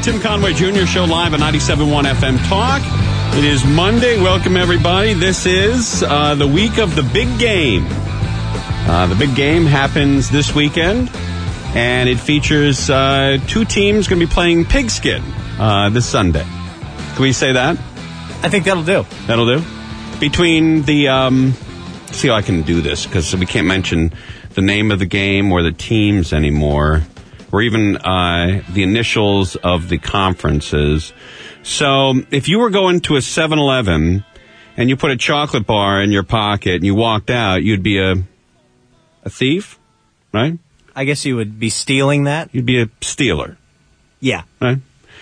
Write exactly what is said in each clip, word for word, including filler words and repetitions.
Tim Conway Junior Show live at ninety-seven point one F M Talk. It is Monday. Welcome, everybody. This is uh, the week of the big game. Uh, the big game happens this weekend, and it features uh, two teams going to be playing pigskin uh, this Sunday. Can we say that? I think that'll do. That'll do. Between the, um, see how I can do this, because we can't mention the name of the game or the teams anymore, or even uh, the initials of the conferences. So if you were going to a seven eleven and you put a chocolate bar in your pocket and you walked out, you'd be a a thief, right? I guess you would be stealing that. You'd be a stealer. Yeah. Right?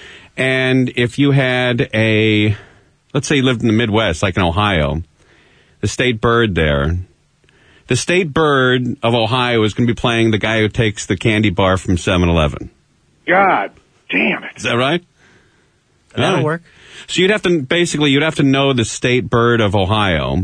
And if you had a, let's say you lived in the Midwest, like in Ohio, the state bird there, the state bird of Ohio is going to be playing the guy who takes the candy bar from seven eleven. God damn it. Is that right? That'll right. work. So you'd have to, basically, you'd have to know the state bird of Ohio,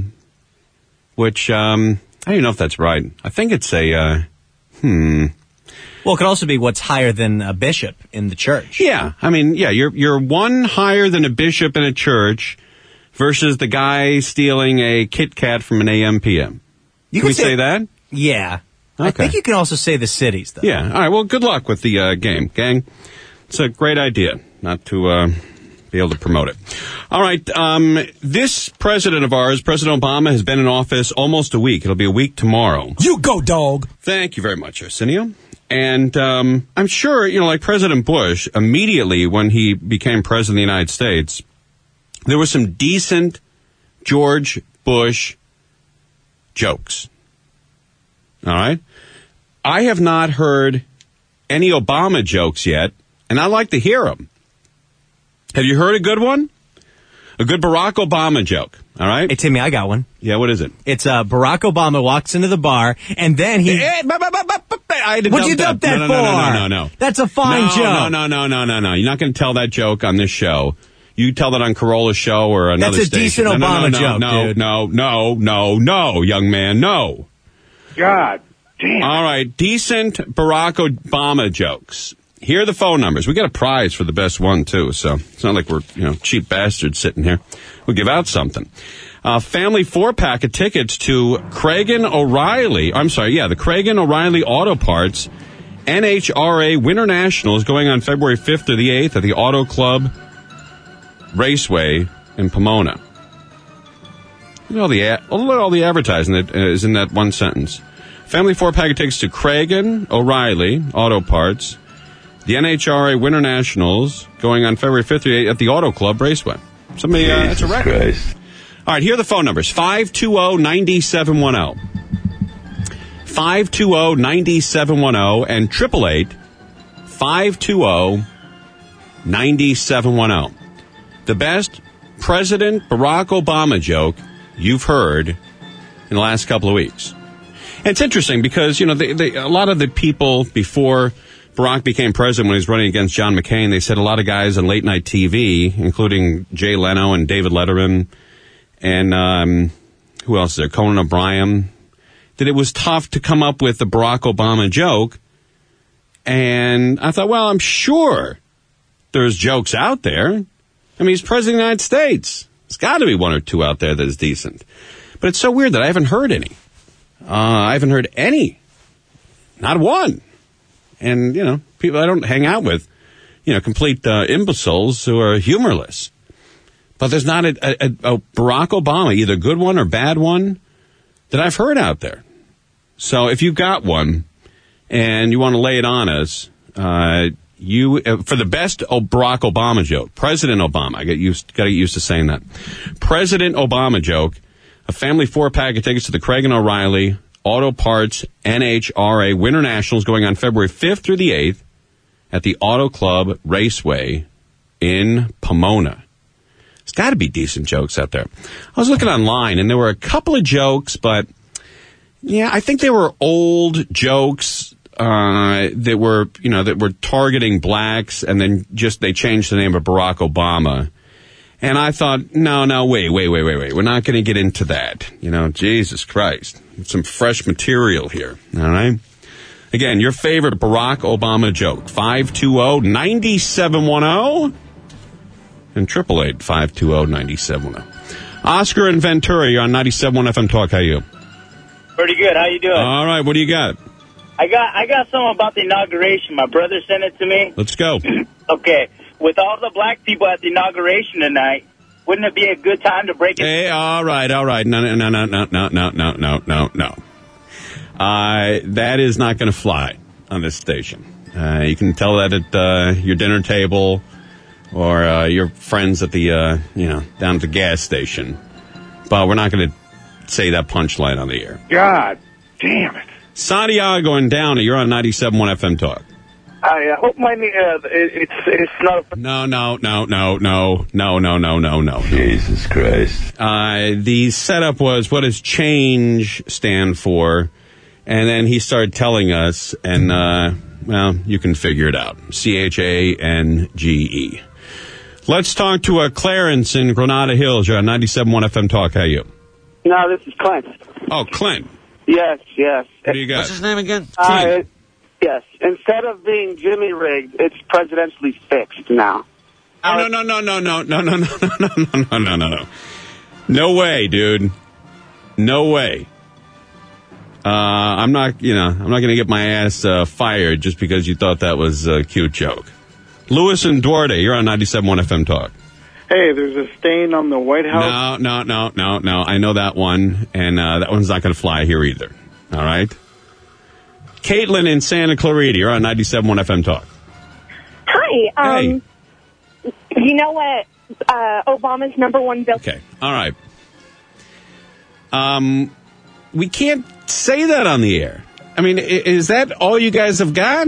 which, um, I don't even know if that's right. I think it's a, uh, hmm. Well, it could also be what's higher than a bishop in the church. Yeah. I mean, yeah, you're, you're one higher than a bishop in a church versus the guy stealing a Kit Kat from an A M P M. You can we say, say that? Yeah. Okay. I think you can also say the cities, though. Yeah. All right. Well, good luck with the uh, game, gang. It's a great idea not to uh, be able to promote it. All right. Um, this president of ours, President Obama, has been in office almost a week. It'll be a week tomorrow. You go, dog. Thank you very much, Arsenio. And um, I'm sure, you know, like President Bush, immediately when he became president of the United States, there were some decent George Bush jokes. All right? I have not heard any Obama jokes yet, and I like to hear them. Have you heard a good one? A good Barack Obama joke, all right? Hey, Timmy, I got one. Yeah, what is it? It's uh, Barack Obama walks into the bar, and then he... Hey, bu- bu- bu- bu- bu- I had to What'd you dump dump that no, for? no, no, no, no, no. That's a fine no, joke. No, no, no, no, no, no. You're not going to tell that joke on this show. You tell that on Carolla's show or another That's a station. decent no, no, Obama no, joke, no, dude. No, no, no, no, young man, no. God damn. All right, decent Barack Obama jokes. Here are the phone numbers. We got a prize for the best one, too, so it's not like we're, you know, cheap bastards sitting here. We'll give out something. Uh, family four-pack of tickets to Cragen O'Reilly. I'm sorry, yeah, the Cragen O'Reilly Auto Parts N H R A Winter Nationals going on February fifth to the eighth at the Auto Club Raceway in Pomona. Look at all the, ad- look at all the advertising that is in that one sentence. Family four-pack of tickets to Cragen O'Reilly Auto Parts, the N H R A Winter Nationals going on February fifth to the eighth at the Auto Club Raceway. Somebody, uh, that's a record. Christ. All right, here are the phone numbers. five two zero, nine seven one zero. five two zero, nine seven one zero and eight eight eight, five two zero, nine seven one zero. The best President Barack Obama joke you've heard in the last couple of weeks. And it's interesting because, you know, they, they, a lot of the people before Barack became president when he was running against John McCain, they said a lot of guys on late night T V, including Jay Leno and David Letterman, and um, who else is there? Conan O'Brien, that it was tough to come up with the Barack Obama joke. And I thought, well, I'm sure there's jokes out there. I mean, he's president of the United States. There's got to be one or two out there that is decent. But it's so weird that I haven't heard any. Uh, I haven't heard any. Not one. And, you know, people I don't hang out with, you know, complete uh, imbeciles who are humorless. But there's not a, a, a Barack Obama, either good one or bad one, that I've heard out there. So if you've got one and you want to lay it on us, uh, you uh, for the best Barack Obama joke, President Obama, I get used, got to get used to saying that. President Obama joke, a family four-pack of tickets to the Cragen O'Reilly Auto Parts N H R A Winter Nationals going on February fifth through the eighth at the Auto Club Raceway in Pomona. There's got to be decent jokes out there. I was looking online, and there were a couple of jokes, but, yeah, I think they were old jokes uh, that were, you know, that were targeting blacks, and then just they changed the name of Barack Obama. And I thought, no, no, wait, wait, wait, wait, wait. We're not going to get into that. You know, Jesus Christ. Some fresh material here, all right? Again, your favorite Barack Obama joke. five two zero, nine seven one zero and triple eight, five two zero, nine seven one zero. Oscar and Ventura, you're on ninety-seven point one F M Talk. How are you? Pretty good. How you doing? All right. What do you got? I got I got something about the inauguration. My brother sent it to me. Let's go. Okay. With all the black people at the inauguration tonight, wouldn't it be a good time to break it? Hey, all right, all right. No, no, no, no, no, no, no, no, no, no, no. Uh, that is not going to fly on this station. Uh, you can tell that at uh, your dinner table or uh, your friends at the, uh, you know, down at the gas station. But we're not going to say that punchline on the air. God damn it. Santiago and Downey, you're on ninety-seven point one F M Talk. I uh, hope my uh, it, it's it's not. A... No, no, no, no, no, no, no, no, no, no. Jesus Christ. Uh, the setup was, what does change stand for? And then he started telling us, and, uh, well, you can figure it out. C H A N G E. Let's talk to uh, Clarence in Granada Hills. You're on ninety-seven point one F M Talk. How are you? No, this is Clint. Oh, Clint. Yes, yes. What do you got? What's his name again? Uh, yes. Instead of being Jimmy rigged, it's presidentially fixed now. Oh, no, no, no, no, no, no, no, no, no, no, no, no, no, no. No way, dude. No way. Uh, I'm not, you know, I'm not going to get my ass uh, fired just because you thought that was a cute joke. Lewis and Duarte, you're on ninety-seven point one F M Talk. Hey, there's a stain on the White House. No, no, no, no, no. I know that one, and uh, that one's not going to fly here either. All right? Caitlin in Santa Clarita, you're on ninety-seven point one F M Talk. Hi. Um, Hey. You know what uh, Obama's number one bill... Okay, all right. Um, we can't say that on the air. I mean, i- is that all you guys have got?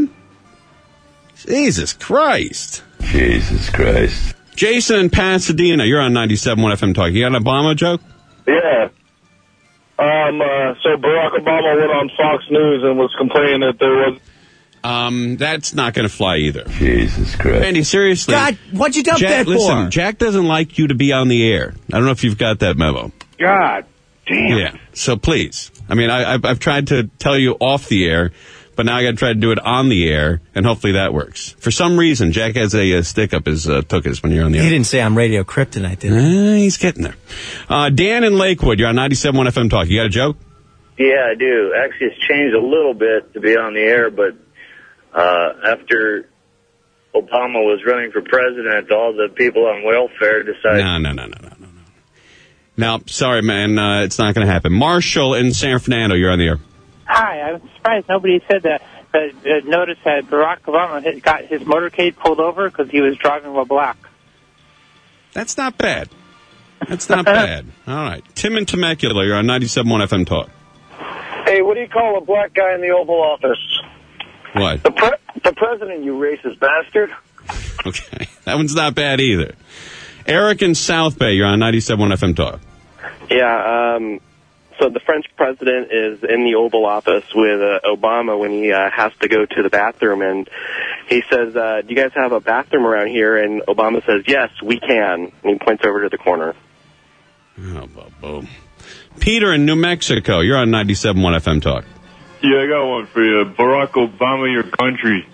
Jesus Christ. Jesus Christ. Jason in Pasadena, you're on ninety-seven point one F M Talk. You got an Obama joke? Yeah. Um, uh, so Barack Obama went on Fox News and was complaining that there was... Um, that's not going to fly either. Jesus Christ. Randy, seriously. God, what'd you dump Jack, that for? listen, Jack doesn't like you to be on the air. I don't know if you've got that memo. God damn. Yeah, so please. I mean, I, I've, I've tried to tell you off the air, but now I got to try to do it on the air, and hopefully that works. For some reason, Jack has a, a stick up his uh, tuchus when you're on the He air. didn't say I'm Radio Kryptonite, did he? Uh, he's getting there. Uh, Dan in Lakewood, you're on ninety-seven point one F M Talk. You got a joke? Yeah, I do. Actually, it's changed a little bit to be on the air, but uh, after Obama was running for president, all the people on welfare decided... No, no, no, no, no, no. No, sorry, man. Uh, it's not going to happen. Marshall in San Fernando, you're on the air. Hi, I'm surprised nobody said that. But uh, notice that Barack Obama had got his motorcade pulled over because he was driving while black. That's not bad. That's not bad. All right. Tim in Temecula, you're on ninety-seven point one F M Talk. Hey, what do you call a black guy in the Oval Office? What? The, pre- the president, you racist bastard. Okay. That one's not bad either. Eric in South Bay, you're on ninety-seven point one F M Talk. Yeah, um, so the French president is in the Oval Office with uh, Obama when he uh, has to go to the bathroom, and he says, uh, do you guys have a bathroom around here? And Obama says, yes, we can. And he points over to the corner. Oh, boom. Peter in New Mexico, you're on ninety-seven point one F M Talk. Yeah, I got one for you. Barack Obama, your country.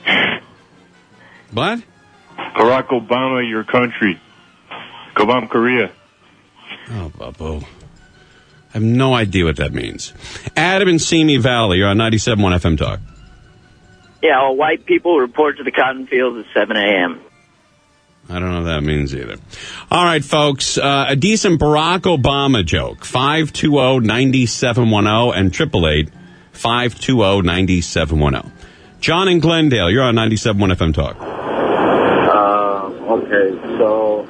What? Barack Obama, your country. Kabam, Korea. Oh, Bubbo. I have no idea what that means. Adam in Simi Valley, you're on ninety-seven point one F M Talk. Yeah, all white people report to the cotton fields at seven a.m. I don't know what that means either. All right, folks, uh, a decent Barack Obama joke. five two zero, nine seven one zero and triple eight, five two zero, nine seven one zero. John in Glendale, you're on ninety-seven point one F M Talk. Uh, okay, so...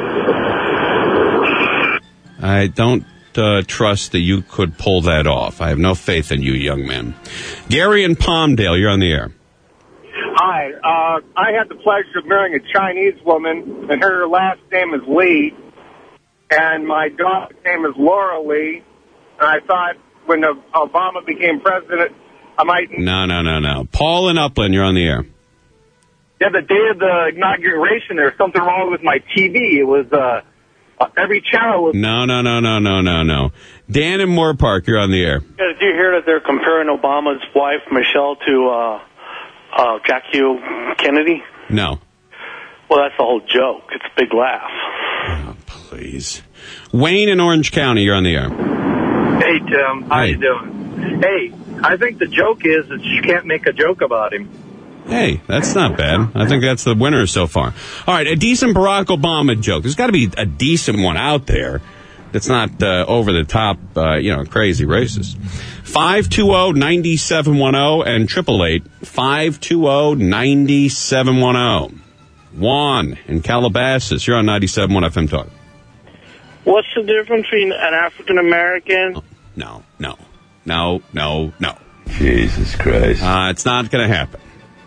I don't uh, trust that you could pull that off. I have no faith in you, young man. Gary in Palmdale, you're on the air. Hi. Uh, I had the pleasure of marrying a Chinese woman, and her last name is Lee, and my daughter's name is Laura Lee. And I thought when Obama became president, I might... No, no, no, no. Paul in Upland, you're on the air. Yeah, the day of the inauguration, there was something wrong with my T V. It was uh, Uh, every channel was... No, no, no, no, no, no, no. Dan in Moore Park, you're on the air. Yeah, did you hear that they're comparing Obama's wife, Michelle, to uh, uh, Jackie Kennedy? No. Well, that's the whole joke. It's a big laugh. Oh, please. Wayne in Orange County, you're on the air. Hey, Tim. How Hey. you doing? Hey, I think the joke is that you can't make a joke about him. Hey, that's not bad. I think that's the winner so far. All right, a decent Barack Obama joke. There's got to be a decent one out there that's not uh, over the top, uh, you know, crazy racist. five two zero, nine seven one zero and eight eight eight, five two zero, nine seven one zero. Juan in Calabasas, you're on ninety-seven point one F M Talk. What's the difference between an African American? Oh, no, no, no, no, no. Jesus Christ. Uh, it's not going to happen.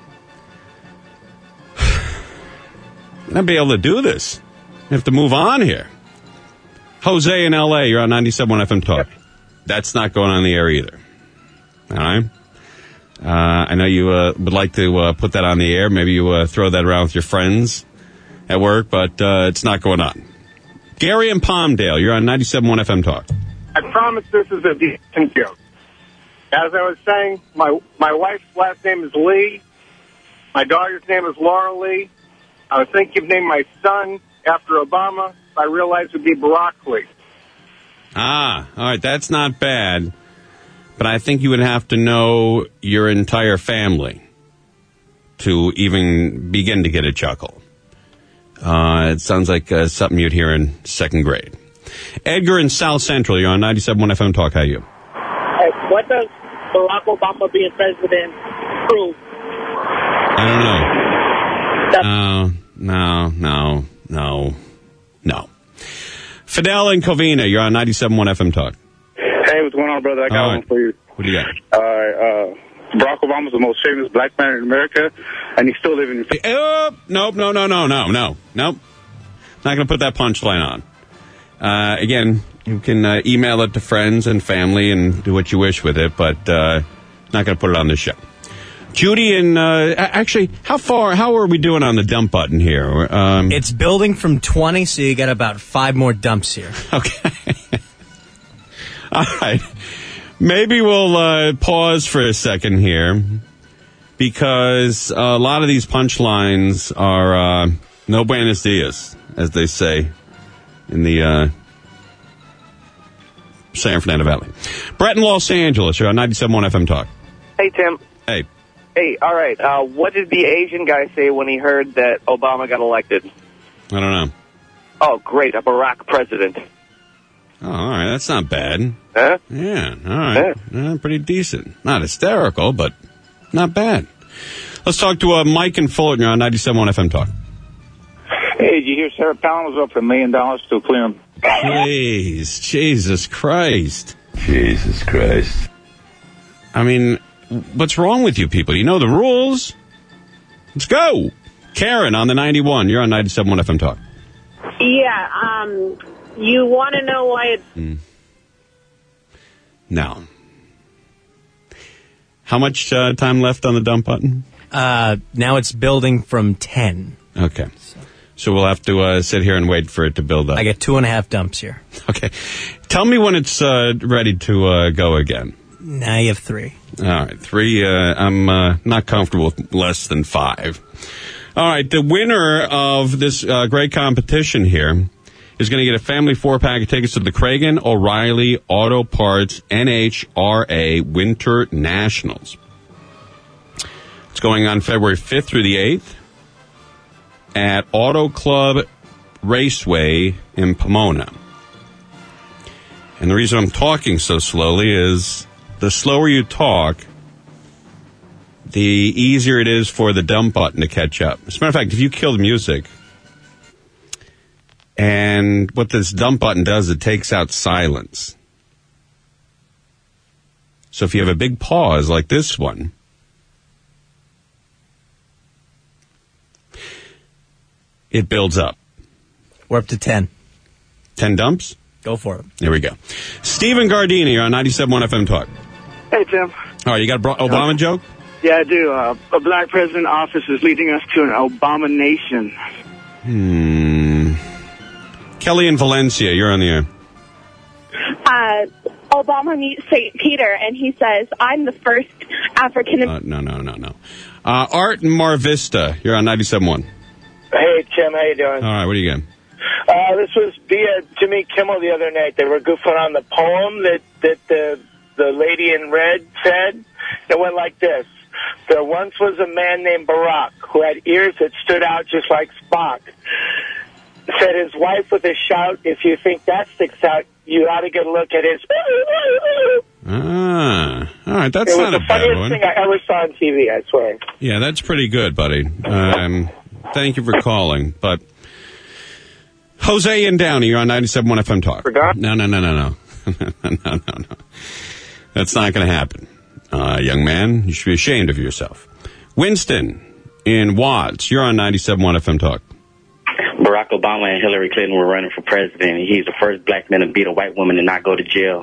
I'm not be able to do this. You have to move on here. Jose in L A, you're on ninety-seven point one F M Talk. That's not going on the air either. All right? Uh, I know you uh, would like to uh, put that on the air. Maybe you uh, throw that around with your friends at work, but uh, it's not going on. Gary in Palmdale, you're on ninety-seven point one F M Talk. I promise this is a decent joke. As I was saying, my my wife's last name is Lee. My daughter's name is Laura Lee. I was thinking of naming my son after Obama. I realized it would be Barack Lee. Ah, all right, that's not bad. But I think you would have to know your entire family to even begin to get a chuckle. Uh, it sounds like uh, something you'd hear in second grade. Edgar in South Central, you're on ninety-seven point one F M Talk. How are you? Hey, what does Barack Obama being president prove? I don't know. No, no, no, no, no. Fidel in Covina, you're on ninety-seven point one F M Talk. Hey, what's going on, brother? I got All one right. for you. What do you got? Uh, uh, Barack Obama's the most famous black man in America, and he's still living in... Oh, nope, no, no, no, no, no, nope. Not going to put that punchline on. Uh, again, you can uh, email it to friends and family and do what you wish with it, but uh, not going to put it on this show. Judy, and uh, actually, how far, how are we doing on the dump button here? Um, It's building from twenty, so you got about five more dumps here. Okay. All right. Maybe we'll uh, pause for a second here because a lot of these punchlines are uh, no buenos dias, as they say in the uh, San Fernando Valley. Brett in Los Angeles, you're on ninety-seven point one F M Talk. Hey, Tim. Hey. Hey, all right. Uh, what did the Asian guy say when he heard that Obama got elected? I don't know. Oh, great, a Barack president. Oh, all right, that's not bad. Huh? Yeah, all right. Uh, pretty decent. Not hysterical, but not bad. Let's talk to uh, Mike and Fulton. You're on ninety-seven point one F M Talk. Hey, did you hear Sarah Palin was up for a million dollars to clear him? Please, Jesus Christ. Jesus Christ. I mean, what's wrong with you people? You know the rules. Let's go. Karen on the ninety-one. You're on ninety-seven point one F M Talk. Yeah, um, you want to know why it's... Mm. No. How much uh, time left on the dump button? Uh, now it's building from ten. Okay. So we'll have to uh, sit here and wait for it to build up. I get two and a half dumps here. Okay. Tell me when it's uh, ready to uh, go again. Now you have three. All right. Three. Uh, I'm uh, not comfortable with less than five. All right. The winner of this uh, great competition here is going to get a family four-pack of tickets to the Cragen O'Reilly Auto Parts N H R A Winter Nationals. It's going on February fifth through the eighth at Auto Club Raceway in Pomona. And the reason I'm talking so slowly is the slower you talk, the easier it is for the dump button to catch up. As a matter of fact, if you kill the music, and what this dump button does, it takes out silence. So if you have a big pause like this one, it builds up. We're up to ten. Ten dumps? Go for it. There we go. Stephen Gardini, you're on ninety-seven point one F M Talk. Hey, Tim. All right, you got a Obama joke? Yeah, I do. Uh, a black president office is leading us to an Obama nation. Hmm. Kelly in Valencia, you're on the air. Uh, Obama meets Saint Peter, and he says, I'm the first African... Uh, no, no, no, no. Uh, Art in Mar Vista, you're on ninety-seven point one. Hey, Tim, how you doing? All right, what do you got? Uh, this was via Jimmy Kimmel the other night. They were goofing on the poem that, that the, the lady in red said. It went like this. There once was a man named Barack who had ears that stood out just like Spock. Said his wife with a shout, if you think that sticks out, you ought to get a look at his... Ah, all right, that's not a bad one. It was the funniest thing I ever saw on T V, I swear. Yeah, that's pretty good, buddy. Um, thank you for calling, but... Jose and Downey, you're on ninety-seven point one F M Talk. Forgot? No, no, no, no, no. no, no, no. That's not going to happen. Uh, young man, you should be ashamed of yourself. Winston in Watts, you're on ninety-seven point one F M Talk. Barack Obama and Hillary Clinton were running for president, and he's the first black man to beat a white woman and not go to jail.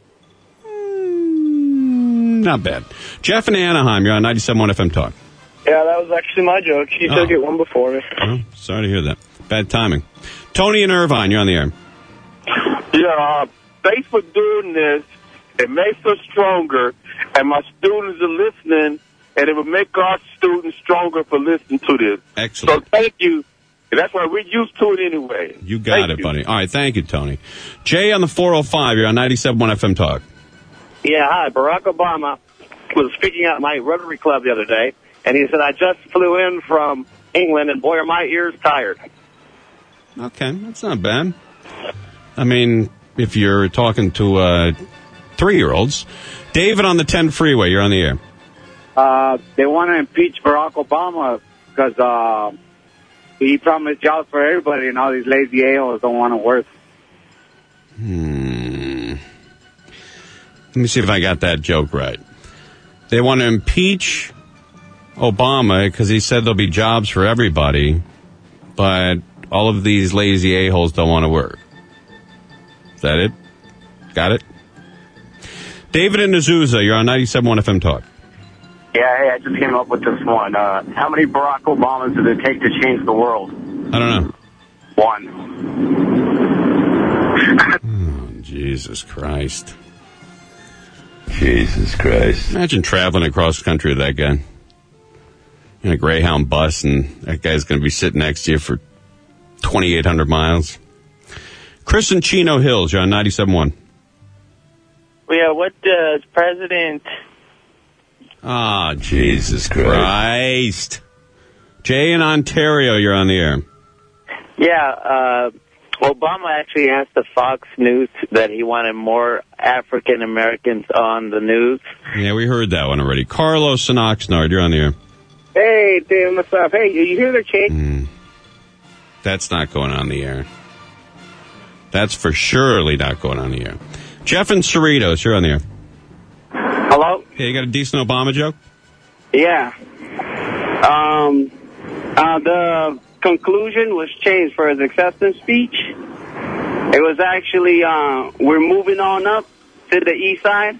Mm, not bad. Jeff in Anaheim, you're on ninety-seven point one F M Talk. Yeah, that was actually my joke. You Oh. took it one before me. Oh, sorry to hear that. Bad timing. Tony in Irvine, you're on the air. Yeah, uh, thanks for doing this. It makes us stronger, and my students are listening, and it will make our students stronger for listening to this. Excellent. So thank you. And that's why we're used to it anyway. You got Thank it, you. buddy. All right, thank you, Tony. Jay on the four oh five, you're on ninety-seven point one F M Talk. Yeah, hi. Barack Obama was speaking at my Rotary Club the other day, and he said, I just flew in from England, and boy, are my ears tired. Okay, that's not bad. I mean, if you're talking to uh, three-year-olds. David on the ten freeway, you're on the air. Uh, they want to impeach Barack Obama because uh, he promised jobs for everybody, and all these lazy a-holes don't want to work. Hmm. Let me see if I got that joke right. They want to impeach Obama because he said there'll be jobs for everybody, but all of these lazy a-holes don't want to work. Is that it? Got it? David in Azusa, you're on ninety-seven point one F M Talk. Yeah, hey, I just came up with this one. Uh, how many Barack Obamas did it take to change the world? I don't know. One. Oh, Jesus Christ. Jesus Christ. Imagine traveling across country with that guy. In a Greyhound bus, and that guy's going to be sitting next to you for twenty-eight hundred miles. Chris in Chino Hills, you're on ninety-seven point one. Well, yeah, what does President... Ah, Jesus Christ. Jay in Ontario, you're on the air. Yeah, uh, Obama actually asked the Fox News that he wanted more African Americans on the news. Yeah, we heard that one already. Carlos in Oxnard, you're on the air. Hey, Tim, what's up? Hey, you hear the change? Mm. That's not going on the air. That's for surely not going on the air. Jeff in Cerritos, you're on the air. Hello? Hey, you got a decent Obama joke? Yeah. Um, uh, the conclusion was changed for his acceptance speech. It was actually, uh, we're moving on up to the east side.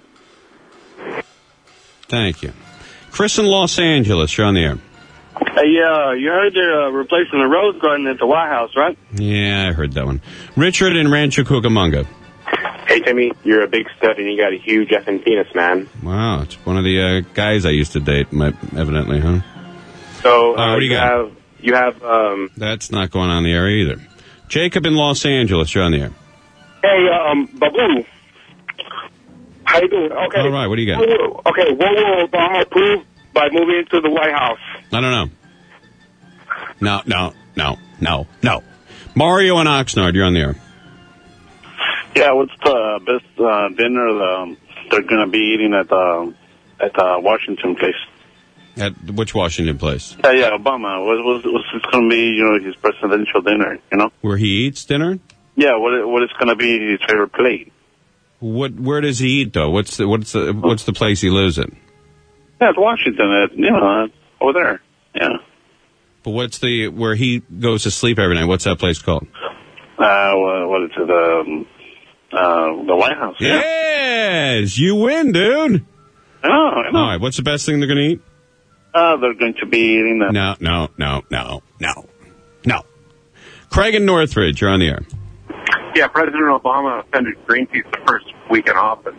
Thank you. Chris in Los Angeles, you're on the air. Hey, yeah, you heard they're uh, replacing the Rose Garden at the White House, right? Yeah, I heard that one. Richard in Rancho Cucamonga. Hey, Timmy, you're a big stud and you got a huge effing penis, man. Wow, it's one of the uh, guys I used to date, my, evidently, huh? So, Uh, uh, what do you you got? have, you have, um... That's not going on the air either. Jacob in Los Angeles, you're on the air. Hey, um, Babu. How you doing? Okay. All right, what do you got? Okay, what will Obama prove by moving into the White House? I don't know. No, no, no, no, no. Mario and Oxnard, you're on the air. Yeah, what's the best uh, dinner um, they're going to be eating at the at the Washington place? At which Washington place? Yeah, yeah, Obama. What was what's going to be, you know, his presidential dinner? You know, where he eats dinner? Yeah, what what is going to be his favorite plate? What? Where does he eat though? What's the what's the what's the place he lives in? Yeah, it's Washington. At, you know, over there. Yeah. But what's the where he goes to sleep every night? What's that place called? Uh, what, what is it? Um, uh, the White House. Yeah. Yes, you win, dude. I know, I know. All right, what's the best thing they're going to eat? Uh, they're going to be eating that. No, no, no, no, no, no. Craig in Northridge, you're on the air. Yeah, President Obama offended Greenpeace the first week in office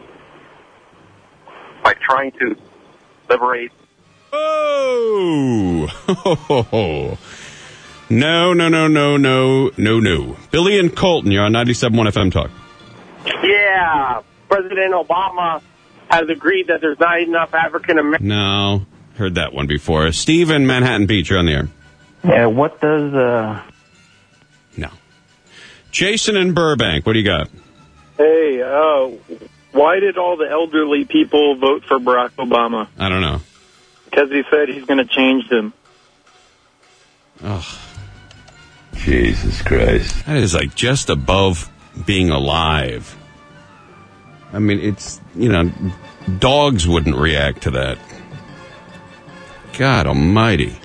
by trying to liberate. Oh! No, no, no, no, no, no, no. Billy and Colton, you're on ninety-seven point one F M Talk. Yeah, President Obama has agreed that there's not enough African Americans. No, heard that one before. Steve in Manhattan Beach, you're on the air. Yeah, what does... uh No. Jason in Burbank, what do you got? Hey, uh, why did all the elderly people vote for Barack Obama? I don't know. Because he said he's going to change them. Oh. Jesus Christ. That is like just above being alive. I mean, it's, you know, dogs wouldn't react to that. God almighty.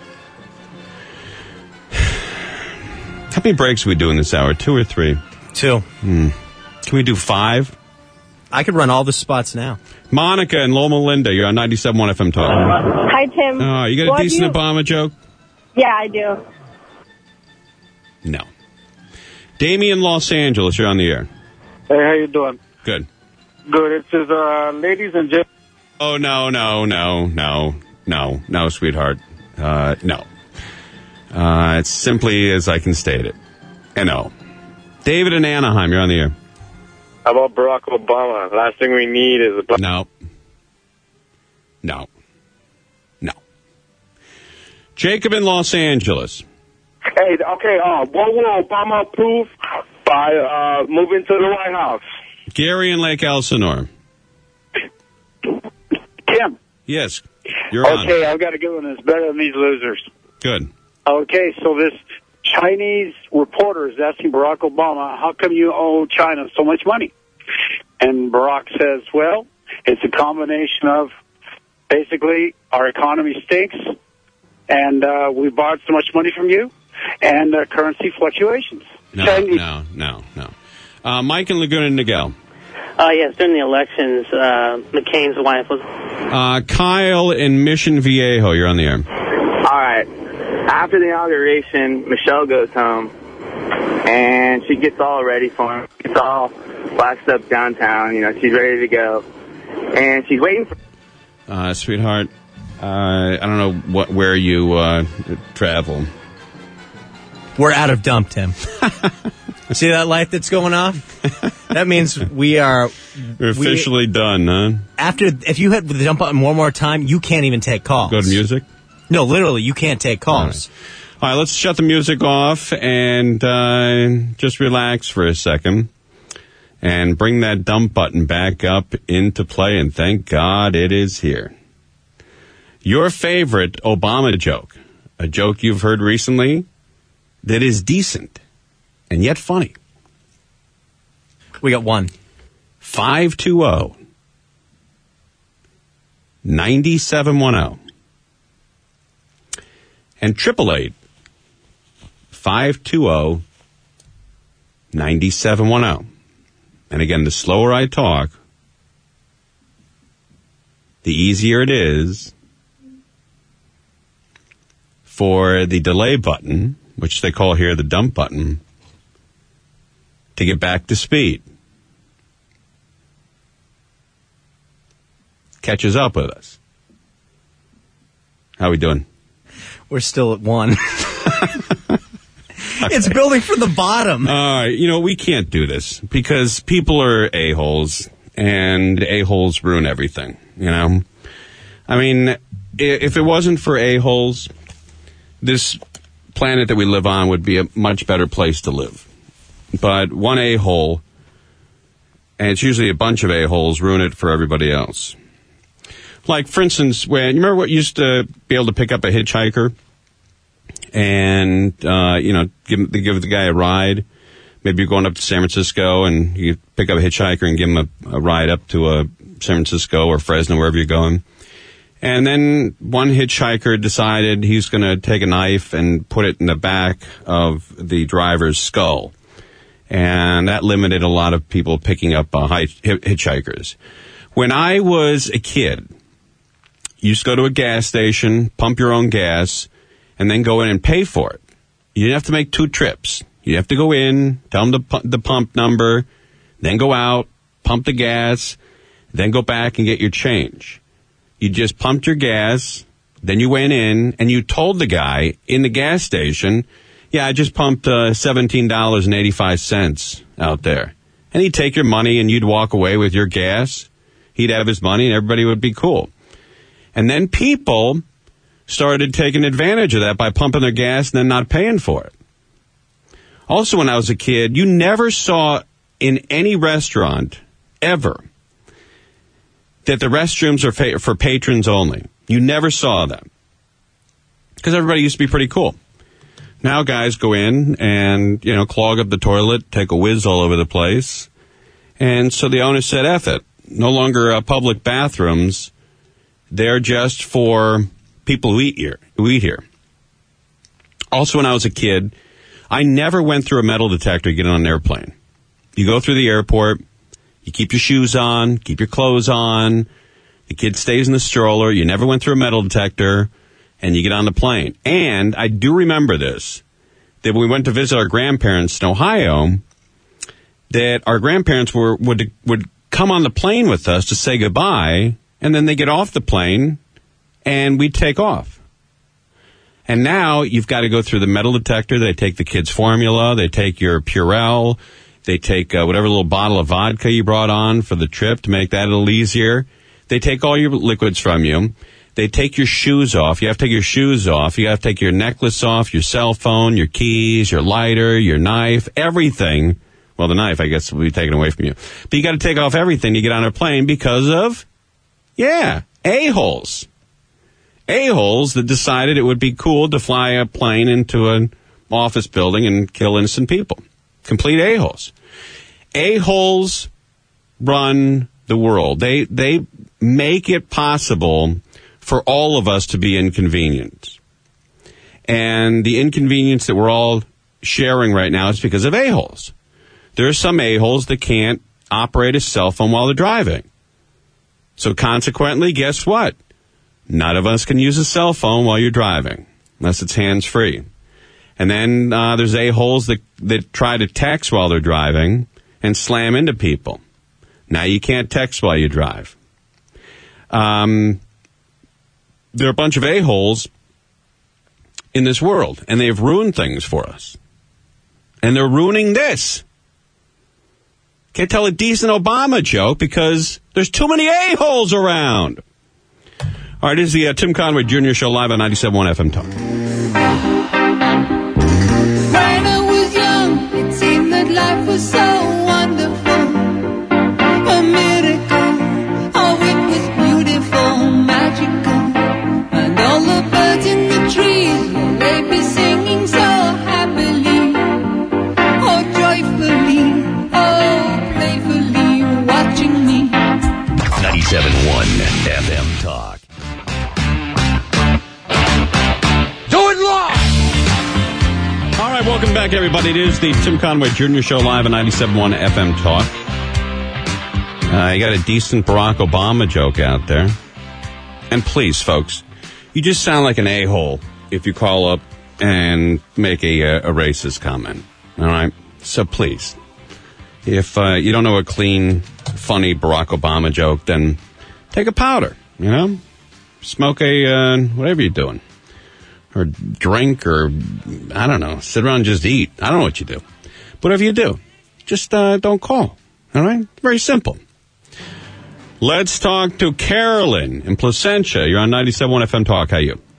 How many breaks are we doing this hour? Two or three? Two. Hmm. Can we do five? I could run all the spots now. Monica and Loma Linda, you're on ninety-seven point one F M Talk. Hi, Tim. Oh, you got a What decent you... Obama joke? Yeah, I do. No. Damien, Los Angeles, you're on the air. Hey, how you doing? Good. Good. It says, uh, ladies and gentlemen. Oh, no, no, no, no, no, no, sweetheart. Uh, no. Uh, it's simply as I can state it. And no. David in Anaheim, you're on the air. How about Barack Obama? Last thing we need is a... No. No. No. Jacob in Los Angeles. Hey, okay, uh, what will Obama approve by uh, moving to the White House? Gary in Lake Elsinore. Tim. Yes, you're on. Okay, I've got a good one that's better than these losers. Good. Okay, so this Chinese reporter is asking Barack Obama, how come you owe China so much money? And Barack says, well, it's a combination of basically our economy stinks, and uh, we borrowed so much money from you, and uh, currency fluctuations. No, Chinese. no, no, no. Uh, Mike in Laguna Niguel. Uh, yes, during the elections, uh, McCain's wife was... Uh, Kyle in Mission Viejo, you're on the air. All right. After the inauguration, Michelle goes home, and she gets all ready for him. Gets all waxed up downtown. You know, she's ready to go. And she's waiting for... Uh, sweetheart, uh, I don't know what where you uh, travel. We're out of dump, Tim. See that light that's going off? That means we are... We're officially we, done, huh? After, if you hit the dump button one more time, you can't even take calls. Go to music? No, literally, you can't take calls. All right, All right let's shut the music off and uh, just relax for a second and bring that dump button back up into play, and thank God it is here. Your favorite Obama joke, a joke you've heard recently that is decent and yet funny. We got one. five two zero, nine seven one zero. And triple eight, five two zero, nine seven one zero. And again, the slower I talk, the easier it is for the delay button, which they call here the dump button, to get back to speed. Catches up with us. How we doing? We're still at one. Okay. It's building from the bottom. All right, you know, we can't do this because people are a-holes, and a-holes ruin everything, you know? I mean, if it wasn't for a-holes, this planet that we live on would be a much better place to live. But one a-hole, and it's usually a bunch of a-holes, ruin it for everybody else. Like, for instance, when you remember what used to be able to pick up a hitchhiker and, uh, you know, give, give the guy a ride? Maybe you're going up to San Francisco and you pick up a hitchhiker and give him a, a ride up to a San Francisco or Fresno, wherever you're going. And then one hitchhiker decided he was going to take a knife and put it in the back of the driver's skull. And that limited a lot of people picking up uh, hitchhikers. When I was a kid, you used to go to a gas station, pump your own gas, and then go in and pay for it. You didn't have to make two trips. You You have to go in, tell them the, pu- the pump number, then go out, pump the gas, then go back and get your change. You just pumped your gas, then you went in, and you told the guy in the gas station, yeah, I just pumped uh, seventeen dollars and eighty-five cents out there. And he'd take your money, and you'd walk away with your gas. He'd have his money, and everybody would be cool. And then people started taking advantage of that by pumping their gas and then not paying for it. Also, when I was a kid, you never saw in any restaurant ever that the restrooms are fa- for patrons only. You never saw them. Because everybody used to be pretty cool. Now guys go in and, you know, clog up the toilet, take a whiz all over the place. And so the owner said, F it. No longer uh, public bathrooms. They're just for people who eat here. Who eat here. Also, when I was a kid, I never went through a metal detector to get on an airplane. You go through the airport, you keep your shoes on, keep your clothes on, the kid stays in the stroller, you never went through a metal detector, and you get on the plane. And I do remember this, that when we went to visit our grandparents in Ohio, that our grandparents were would would come on the plane with us to say goodbye, and then they get off the plane, and we'd take off. And now you've got to go through the metal detector. They take the kids' formula. They take your Purell. They take uh, whatever little bottle of vodka you brought on for the trip to make that a little easier. They take all your liquids from you. They take your shoes off. You have to take your shoes off. You have to take your necklace off, your cell phone, your keys, your lighter, your knife, everything. Well, the knife, I guess, will be taken away from you. But you got to take off everything to get on a plane because of, yeah, a-holes. A-holes that decided it would be cool to fly a plane into an office building and kill innocent people. Complete a-holes. A-holes run the world. They they make it possible for all of us to be inconvenienced. And the inconvenience that we're all sharing right now is because of a-holes. There are some a-holes that can't operate a cell phone while they're driving. So consequently, guess what? None of us can use a cell phone while you're driving, unless it's hands-free. And then uh, there's a-holes that, that try to text while they're driving and slam into people. Now you can't text while you drive. Um, there are a bunch of a-holes in this world, and they've ruined things for us. And they're ruining this. Can't tell a decent Obama joke because there's too many a-holes around. All right, this is the uh, Tim Conway Junior Show live on ninety-seven point one F M Talk. When I was young, it seemed that life was so wonderful. A miracle, oh, it was beautiful, magical. And all the birds in the trees, well, they'd be singing so happily. Oh, joyfully, oh, playfully, watching me. ninety-seven point one F M Talk. Do it live! All right, welcome back, everybody. It is the Tim Conway Junior Show live on ninety-seven point one F M Talk. Uh, you got a decent Barack Obama joke out there. And please, folks, you just sound like an a-hole if you call up and make a, a racist comment. All right? So please, if uh, you don't know a clean, funny Barack Obama joke, then take a powder, you know? Smoke a, uh, whatever you're doing. Or drink, or, I don't know, sit around and just eat. I don't know what you do. Whatever you do, just uh, don't call. All right? Very simple. Let's talk to Carolyn in Placentia. You're on ninety-seven point one F M Talk. How are you?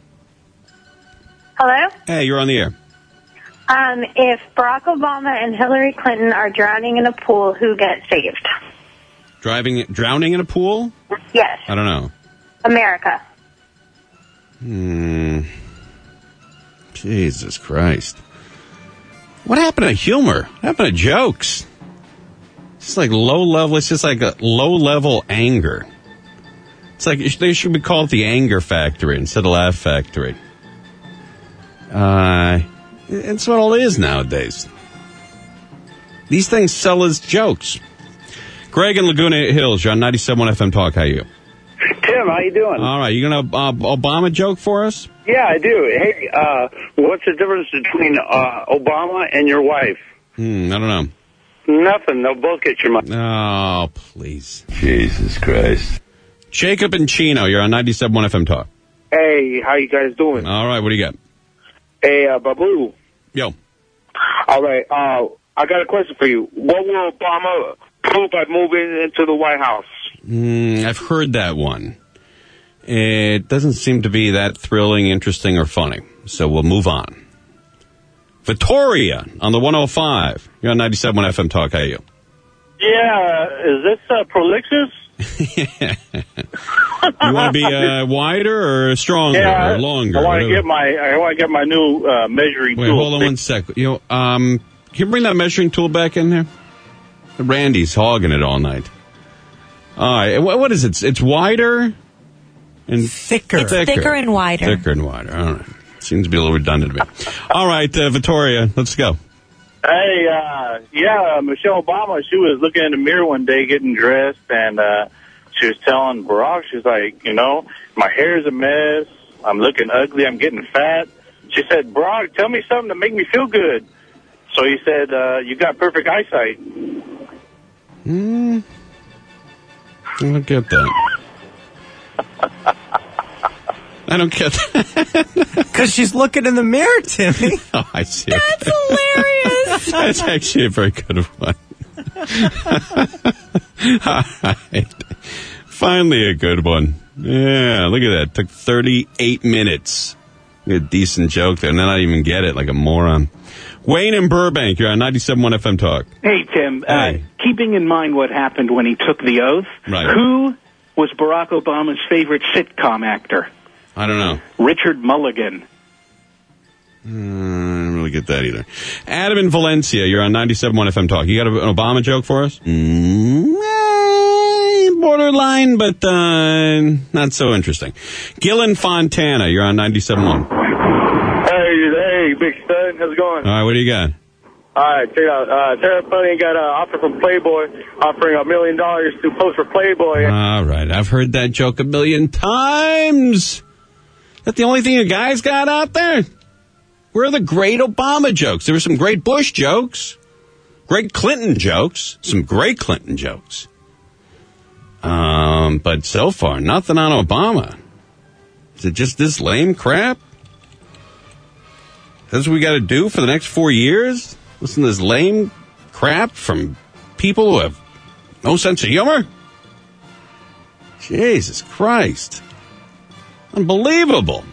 Hello? Hey, you're on the air. Um, if Barack Obama and Hillary Clinton are drowning in a pool, who gets saved? Driving, drowning in a pool? Yes. I don't know. America. Hmm. Jesus Christ. What happened to humor? What happened to jokes? It's like low level, it's just like a low level anger. It's like they should be called the Anger Factory instead of Laugh Factory. Uh, it's what all it is nowadays. These things sell as jokes. Greg in Laguna Hills, you're on ninety-seven point one F M Talk. How are you? Tim, Tim, how you doing? All right, you going to uh, Obama joke for us? Yeah, I do. Hey, uh, what's the difference between uh, Obama and your wife? Hmm, I don't know. Nothing. They'll both get your money. Oh, please. Jesus Christ. Jacob and Chino, you're on ninety-seven point one F M Talk. Hey, how you guys doing? All right, what do you got? Hey, uh, Babu. Yo. All right, uh, I got a question for you. What will Obama prove by moving into the White House? Mm, I've heard that one. It doesn't seem to be that thrilling, interesting, or funny. So we'll move on. Vittoria on the one oh five. You're on ninety-seven point one F M Talk. How are you? Yeah, is this uh, Prolixus? You want to be uh, wider or stronger yeah, or longer? I want to whatever. get my I want to get my new uh, measuring Wait, tool. hold on one sec. You know, um, can you bring that measuring tool back in there? Randy's hogging it all night. All right, what, what is it? It's wider and thicker. It's thicker and wider. Thicker and wider. All right. Seems to be a little redundant to me. All right, uh, Vittoria, let's go. Hey, uh, yeah, Michelle Obama, she was looking in the mirror one day getting dressed, and uh, she was telling Barack, she's like, you know, my hair's a mess, I'm looking ugly, I'm getting fat. She said, Barack, tell me something to make me feel good. So he said, uh, you got perfect eyesight. Hmm. I don't get that. I don't get that. Because she's looking in the mirror, Timmy. Oh, I see. That's hilarious. That's actually a very good one. All right. Finally a good one. Yeah, look at that. Took thirty-eight minutes. A decent joke there, and then I didn't even get it like a moron. Wayne in Burbank, you're on ninety-seven point one F M Talk. Hey, Tim. Hey. Uh, keeping in mind what happened when he took the oath, Right. who was Barack Obama's favorite sitcom actor? I don't know. Richard Mulligan. Uh, I don't really get that either. Adam in Valencia, you're on ninety-seven point one F M Talk. You got an Obama joke for us? Mm, eh, borderline, but uh, not so interesting. Gillen Fontana, you're on ninety-seven point one. Hey, hey, Big Stud, how's it going? All right, what do you got? All right, check it out. Uh, Tara Funny got an offer from Playboy, offering a million dollars to post for Playboy. All right, I've heard that joke a million times. Is that the only thing you guys got out there? Where are the great Obama jokes? There were some great Bush jokes, great Clinton jokes, some great Clinton jokes. Um, but so far, nothing on Obama. Is it just this lame crap? That's what we got to do for the next four years? Listen to this lame crap from people who have no sense of humor? Jesus Christ. Unbelievable.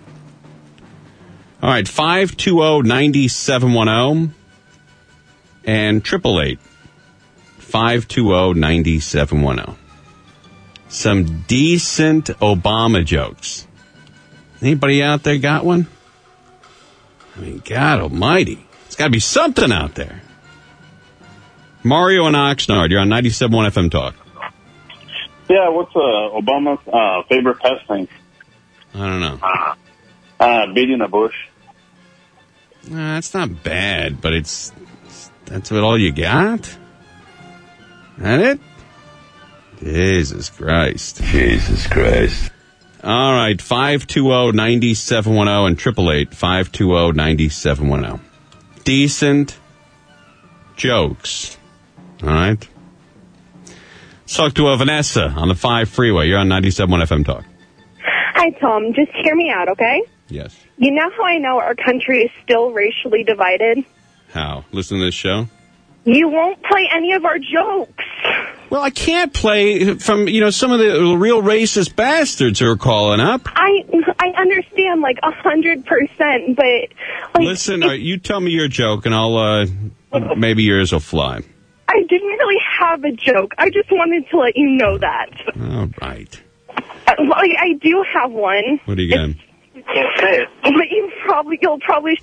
All right, five two zero, nine seven one zero and triple eight, five two zero, nine seven one zero. Some decent Obama jokes. Anybody out there got one? I mean, God almighty. There's got to be something out there. Mario and Oxnard, you're on ninety-seven point one F M Talk. Yeah, what's uh, Obama's uh, favorite pastime? I don't know. Uh, beating a bush. Uh, that's not bad, but it's, it's that's what all you got? That it? Jesus Christ. Jesus Christ. All right, five two zero, nine seven one zero and triple eight, five two zero, nine seven one zero. Decent jokes. All right? Let's talk to uh, Vanessa on the five freeway. You're on ninety-seven point one F M Talk. Hi, Tom. Just hear me out, okay? Yes. You know how I know our country is still racially divided? How? Listen to this show? You won't play any of our jokes. Well, I can't play from, you know, some of the real racist bastards who are calling up. I I understand, like, a hundred percent, but... like, Listen, all right, you tell me your joke, and I'll, uh, maybe yours will fly. I didn't really have a joke. I just wanted to let you know that. All right. Uh, well, I, I do have one. What do you got? But you probably, you'll probably...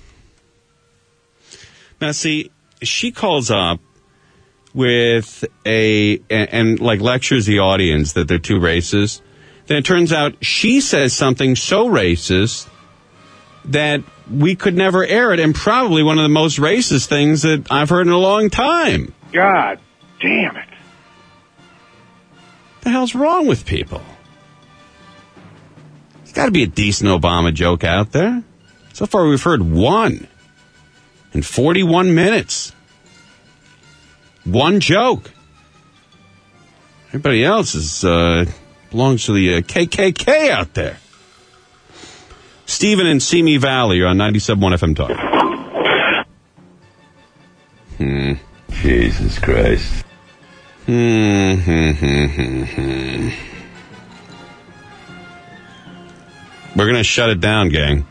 Now, see, she calls up with a, and, and like lectures the audience that they're too racist. Then it turns out she says something so racist that we could never air it, and probably one of the most racist things that I've heard in a long time. God damn it. What the hell's wrong with people? Got to be a decent Obama joke out there. So far, we've heard one in forty-one minutes. One joke. Everybody else is uh, belongs to the uh, K K K out there. Stephen in Simi Valley, you're on ninety-seven point one F M Talk. Hmm. Jesus Christ. Hmm, hmm, hmm, hmm, hmm. We're going to shut it down, gang.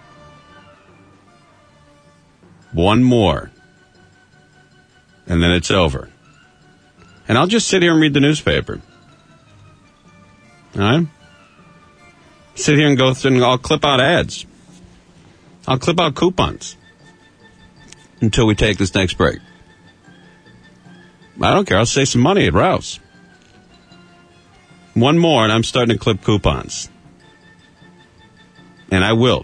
One more. And then it's over. And I'll just sit here and read the newspaper. All right? Sit here and go through and I'll clip out ads. I'll clip out coupons. Until we take this next break. I don't care. I'll save some money at Rouse. One more and I'm starting to clip coupons. And I will.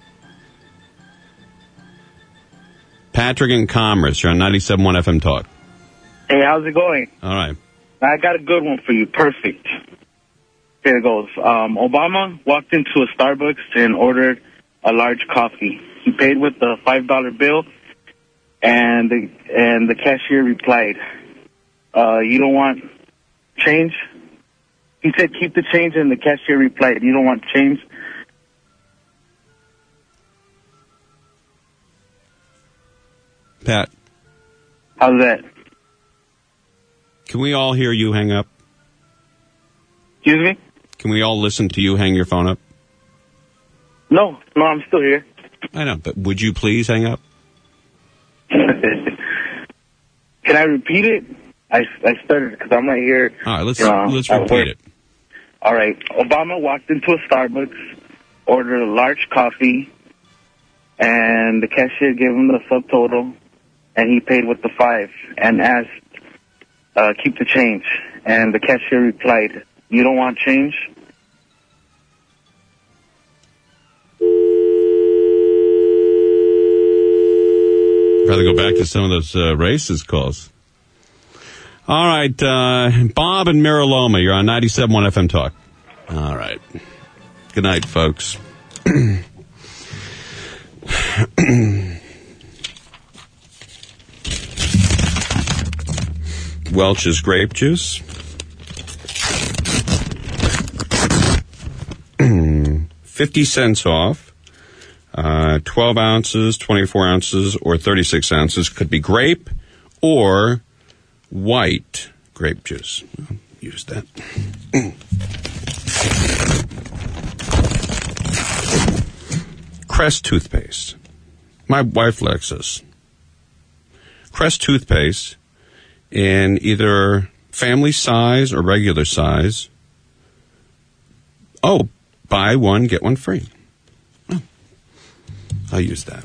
Patrick in Commerce, you're on ninety-seven point one F M Talk. Hey, how's it going? All right. I got a good one for you. Perfect. Here it goes. Um, Obama walked into a Starbucks and ordered a large coffee. He paid with a five dollar bill, and the, and the cashier replied, uh, you don't want change? He said, keep the change, and the cashier replied, you don't want change? Pat. How's that? Can we all hear you hang up? Excuse me? Can we all listen to you hang your phone up? No, no, I'm still here. I know, but would you please hang up? Can I repeat it? I, I started because I'm right here. All right, let's, you know, let's at repeat work. it. All right. Obama walked into a Starbucks, ordered a large coffee, and the cashier gave him the subtotal, and he paid with the five and asked, uh, keep the change. And the cashier replied, you don't want change? Rather go back to some of those uh, racist calls. All right, uh, Bob in Miraloma, you're on ninety-seven point one F M Talk. All right. Good night, folks. Welch's grape juice. fifty cents off. Uh, twelve ounces, twenty-four ounces, or thirty-six ounces. Could be grape or white grape juice. I'll use that. Crest toothpaste. My wife likes this. Crest toothpaste in either family size or regular size. Oh, buy one, get one free. Oh, I'll use that.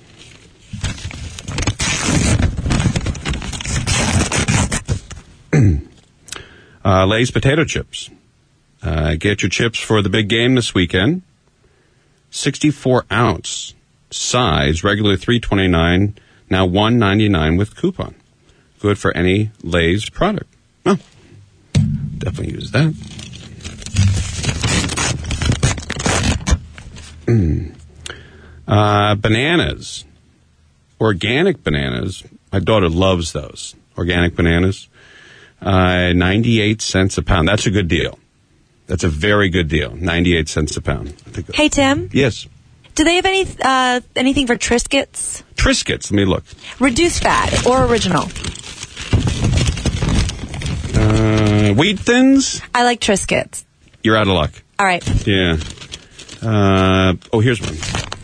uh, Lay's potato chips. Uh, get your chips for the big game this weekend. sixty-four ounce size, regular three twenty-nine, now one ninety-nine with coupon. Good for any Lay's product. Oh, definitely use that. Mm. Uh, bananas. Organic bananas. My daughter loves those. Organic bananas. Uh, ninety-eight cents a pound. That's a good deal. That's a very good deal. ninety-eight cents a pound. I think Hey, Tim. Yes. Do they have any uh, anything for Triscuits? Triscuits. Let me look. Reduced fat or original? Uh, wheat thins? I like Triscuits. You're out of luck. All right. Yeah. Uh, oh, here's one.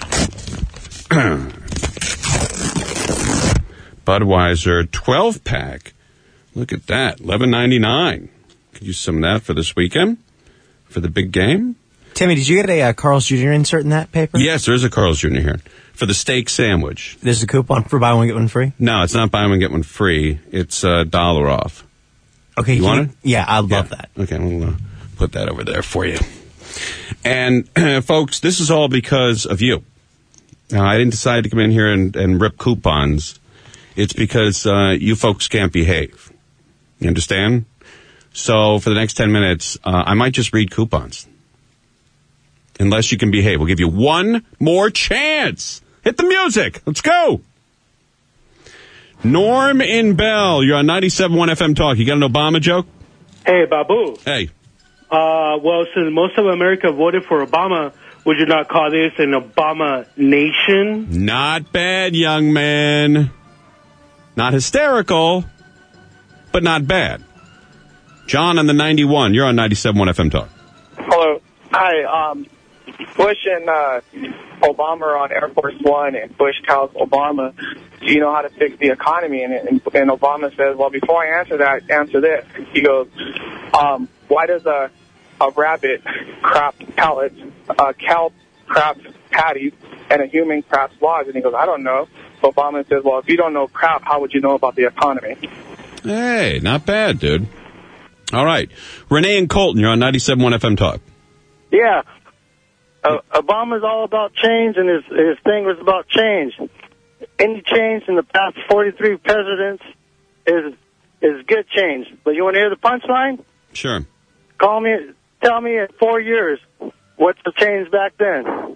Budweiser twelve pack. Look at that. eleven ninety-nine. Could use some of that for this weekend, for the big game. Timmy, did you get a uh, Carl's Junior insert in that paper? Yes, there is a Carl's Junior here. For the steak sandwich. There's a coupon for buy one, get one free? No, it's not buy one, get one free. It's a dollar off. Okay. You want you, it? Yeah, I love yeah. that. Okay, we'll uh, put that over there for you. And, uh, folks, this is all because of you. Now, I didn't decide to come in here and, and rip coupons. It's because uh, you folks can't behave. You understand? So for the next ten minutes, uh, I might just read coupons. unless you can behave. We'll give you one more chance. Hit the music. Let's go. Norm in Bell, you're on ninety-seven point one F M Talk. You got an Obama joke? Hey, Babu. Hey. Uh, well, since most of America voted for Obama, would you not call this an Obama nation? Not bad, young man. Not hysterical, but not bad. John on the ninety-one, you're on ninety-seven point one F M Talk. Hello. Hi. Um, Bush and uh, Obama are on Air Force One, and Bush tells Obama, do you know how to fix the economy? And, and, and Obama says, well, before I answer that, answer this. He goes, um, why does a, a rabbit crap pellets, a cow craps patties, and a human craps logs? And he goes, I don't know. Obama says, well, if you don't know crap, how would you know about the economy? Hey, not bad, dude. All right. Renee and Colton, you're on ninety-seven point one F M Talk. Yeah. Uh, Obama's all about change, and his, his thing was about change. Any change in the past forty-three presidents is is good change. But you want to hear the punchline? Sure. Call me, tell me in four years, what's the change back then?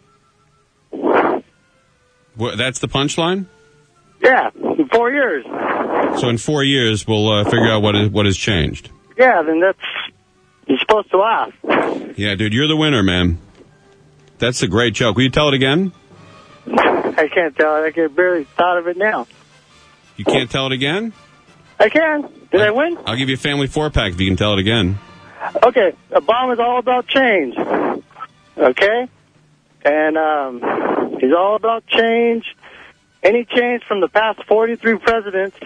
What, that's the punchline? Yeah, in four years. So in four years, we'll uh, figure out what is, what has changed. Yeah, then that's, you're supposed to laugh. Yeah, dude, you're the winner, man. That's a great joke. Will you tell it again? I can't tell it. I can barely thought of it now. You can't tell it again? I can. Did I win? I'll give you a family four-pack if you can tell it again. Okay, Obama's all about change. Okay? And um, he's all about change. Any change from the past forty-three presidents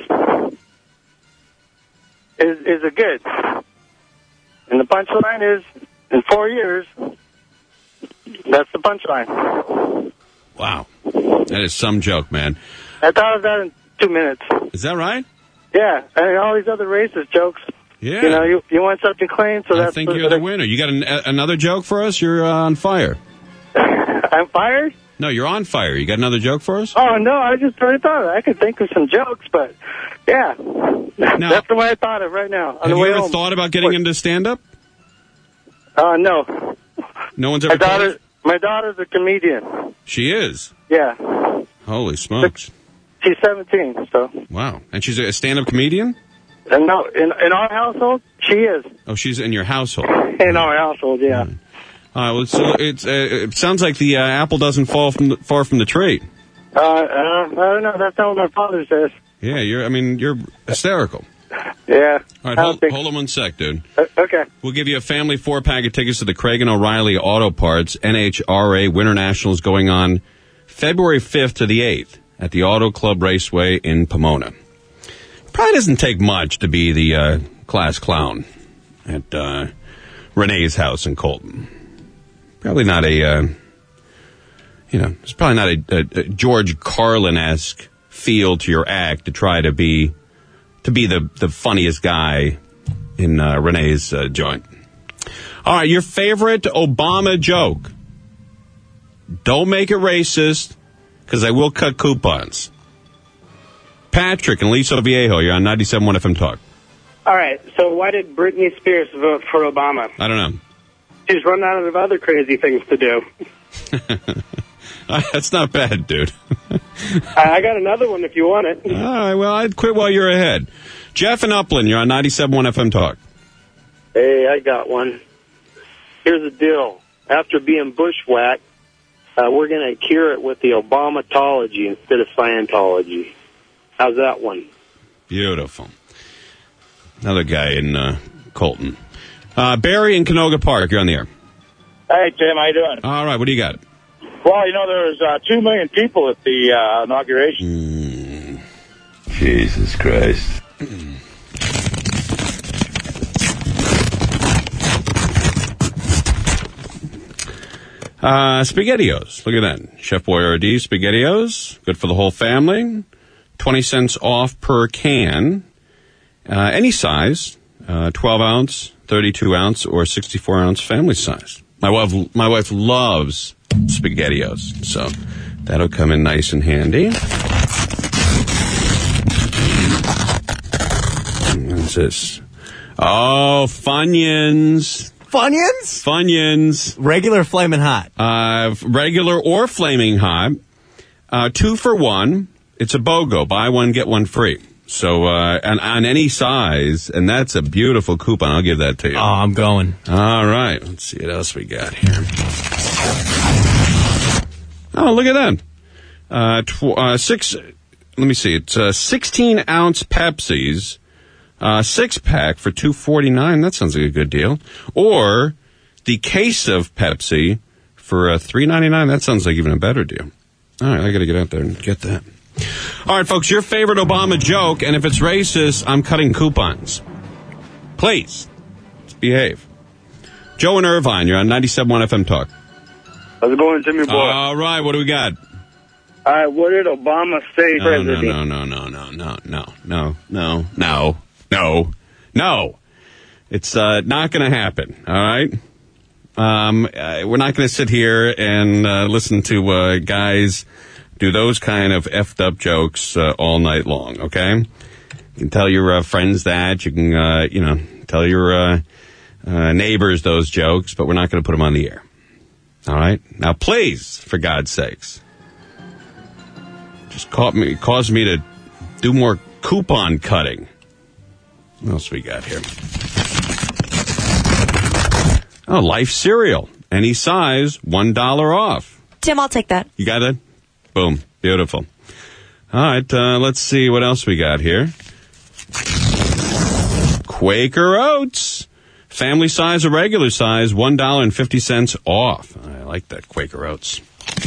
is, is a good. And the punchline is, in four years, that's the punchline. Wow. That is some joke, man. I thought of that in two minutes. Is that right? Yeah, and all these other racist jokes. Yeah. You know, you, you want something clean, so I that's... think you're the winner. You got an, a, another joke for us? You're uh, on fire. I'm fired? No, you're on fire. You got another joke for us? Oh, no, I just already thought of it. I could think of some jokes, but, yeah. Now, that's the way I thought of right now. On have the you way ever home. thought about getting into stand-up? Uh, no. No one's My ever told daughter, you? my daughter's a comedian. She is? Yeah. Holy smokes. She's seventeen, so... Wow. And she's a stand-up comedian? And no, in, in our household, she is. Oh, she's in your household. In our household, yeah. All right, well, it's, uh, it's, uh, it sounds like the uh, apple doesn't fall from the, far from the tree. Uh, uh, I don't know. That's not what my father says. Yeah, you're. I mean, you're hysterical. Yeah. All right, hold, hold on one sec, dude. Uh, okay. We'll give you a family four-pack of tickets to the Craig and O'Reilly Auto Parts N H R A Winter Nationals going on February fifth to the eighth at the Auto Club Raceway in Pomona. Probably doesn't take much to be the uh, class clown at uh, Renee's house in Colton. Probably not a, uh, you know, it's probably not a, a, a George Carlin-esque feel to your act to try to be to be the, the funniest guy in uh, Renee's uh, joint. All right, your favorite Obama joke. Don't make it racist, because I will cut coupons. Patrick and Lisa Viejo, you're on ninety-seven point one F M Talk. All right, so why did Britney Spears vote for Obama? I don't know. She's run out of other crazy things to do. That's not bad, dude. I I got another one if you want it. All right, well, I'd quit while you're ahead. Jeff and Upland, you're on ninety-seven point one F M Talk. Hey, I got one. Here's the deal. After being bushwhacked, uh, we're going to cure it with the Obamatology instead of Scientology. How's that one? Beautiful. Another guy in uh, Colton. Uh, Barry in Canoga Park, you're on the air. Hey, Tim, how you doing? All right, what do you got? Well, you know, there was uh, two million people at the uh, inauguration. Mm. Jesus Christ. Uh, SpaghettiOs. Look at that. Chef Boyardee SpaghettiOs. Good for the whole family. twenty cents off per can. Uh, any size. Uh, twelve ounce, thirty-two ounce, or sixty-four ounce family size. My wife, my wife loves SpaghettiOs, so that'll come in nice and handy. What's this? Oh, Funyuns. Funyuns? Funyuns. Regular flaming hot. Uh, regular or flaming hot. Uh, two for one. It's a BOGO. Buy one, get one free. So, uh, and on any size, and that's a beautiful coupon. I'll give that to you. Oh, I'm going. All right. Let's see what else we got here. Oh, look at that. Uh, tw- uh, six, let me see. It's uh, sixteen ounce Pepsis, uh, six pack for two forty-nine. That sounds like a good deal. Or the case of Pepsi for uh, three ninety-nine. That sounds like even a better deal. All right. I got to get out there and get that. All right, folks, your favorite Obama joke, and if it's racist, I'm cutting coupons. Please, let's behave. Joe and Irvine, you're on ninety-seven point one F M Talk. How's it going, Jimmy boy? All right, what do we got? All right, what did Obama say? No, President? no, no, no, no, no, no, no, no, no, no, no. It's uh, not going to happen, all right? Um, uh, we're not going to sit here and uh, listen to uh, guys do those kind of effed up jokes uh, all night long, okay? You can tell your uh, friends that. You can, uh, you know, tell your uh, uh, neighbors those jokes, but we're not going to put them on the air. All right? Now, please, for God's sakes, just caught me, caused me to do more coupon cutting. What else we got here? Oh, Life cereal. Any size, one dollar off. Tim, I'll take that. You got it? Boom. Beautiful. All right, uh, let's see what else we got here. Quaker Oats. Family size or regular size, one dollar and fifty cents off. I like that, Quaker Oats.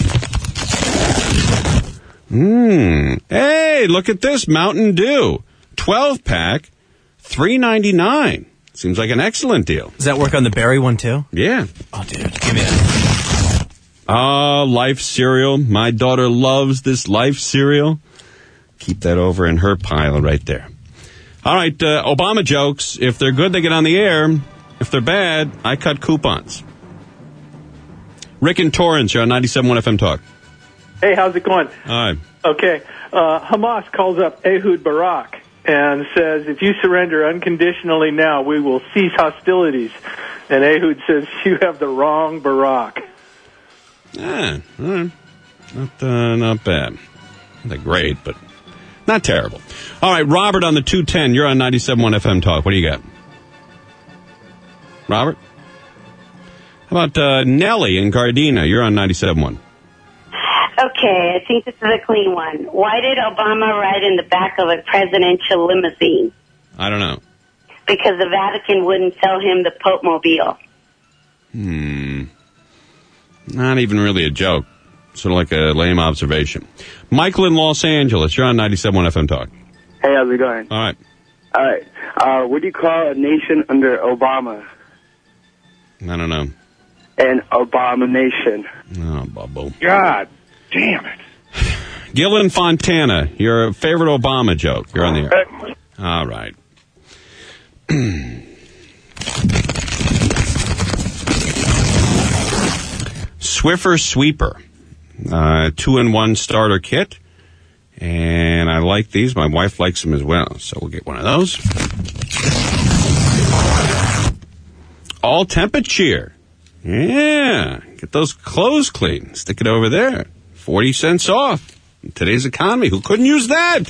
Mmm. Hey, look at this, Mountain Dew. twelve pack, three ninety-nine. Seems like an excellent deal. Does that work on the berry one, too? Yeah. Oh, dude, give me that. Oh, Life cereal. My daughter loves this Life cereal. Keep that over in her pile right there. All right, uh, Obama jokes. If they're good, they get on the air. If they're bad, I cut coupons. Rick and Torrance, you're on ninety-seven point one F M Talk. Hey, how's it going? All right. Okay. Uh, Hamas calls up Ehud Barak and says, if you surrender unconditionally now, we will cease hostilities. And Ehud says, you have the wrong Barak. Yeah, all right. Not, uh, not bad. Not great, but not terrible. All right, Robert on the two ten. You're on ninety-seven point one F M Talk. What do you got? Robert? How about uh, Nellie in Gardena? You're on ninety-seven point one. Okay, I think this is a clean one. Why did Obama ride in the back of a presidential limousine? I don't know. Because the Vatican wouldn't sell him the Pope Mobile. Hmm. Not even really a joke. Sort of like a lame observation. Michael in Los Angeles, you're on ninety-seven point one F M Talk. Hey, how's it going? All right. All right. Uh, what do you call a nation under Obama? I don't know. An abomination. Oh, bubble. God damn it. Gillen Fontana, your favorite Obama joke. You're on the air. All right. Swiffer Sweeper. Uh, two-in-one starter kit. And I like these. My wife likes them as well. So we'll get one of those. All temperature. Yeah. Get those clothes clean. Stick it over there. forty cents off. In today's economy. Who couldn't use that?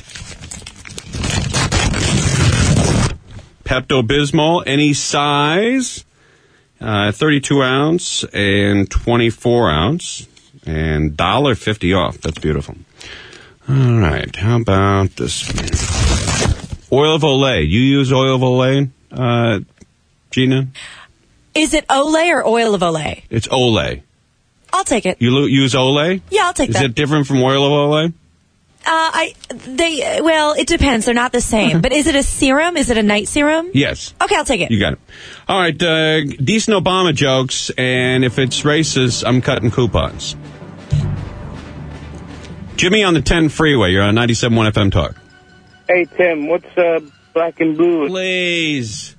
Pepto-Bismol, any size. Uh, thirty-two ounce and twenty-four ounce. And one dollar fifty off. That's beautiful. All right. How about this one? Oil of Olay. You use oil of Olay, uh, Gina? Is it Olay or oil of Olay? It's Olay. I'll take it. You lo- use Olay? Yeah, I'll take Is that. Is it different from oil of Olay? Uh, I they well, it depends. They're not the same. But is it a serum? Is it a night serum? Yes. Okay, I'll take it. You got it. All right, uh, decent Obama jokes, and if it's racist, I'm cutting coupons. Jimmy on the ten freeway. You're on ninety-seven point one F M Talk. Hey, Tim, what's uh, black and blue? Please.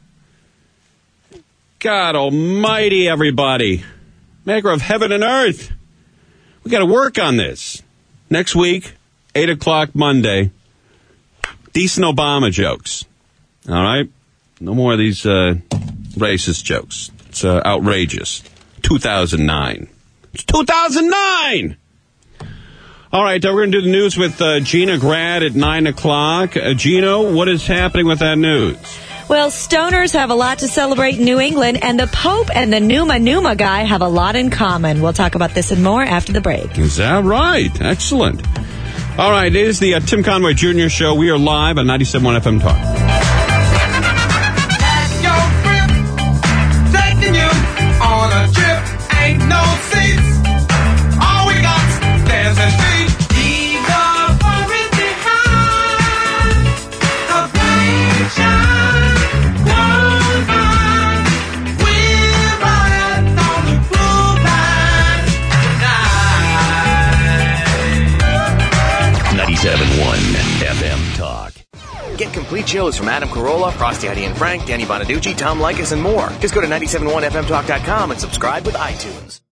God almighty, everybody. Maker of heaven and earth. We got to work on this. Next week, eight o'clock Monday, decent Obama jokes. All right? No more of these uh, racist jokes. It's uh, outrageous. two thousand nine. It's two thousand nine! All right, uh, we're going to do the news with uh, Gina Grad at nine o'clock. Uh, Gino, what is happening with that news? Well, stoners have a lot to celebrate in New England, and the Pope and the Numa Numa guy have a lot in common. We'll talk about this and more after the break. Is that right? Excellent. All right, it is the uh, Tim Conway Junior Show. We are live on ninety-seven point one F M Talk. ninety-seven point one F M Talk. Get complete shows from Adam Carolla, Frosty, Heidi and Frank, Danny Bonaducci, Tom Likas, and more. Just go to ninety-seven point one F M talk dot com and subscribe with iTunes.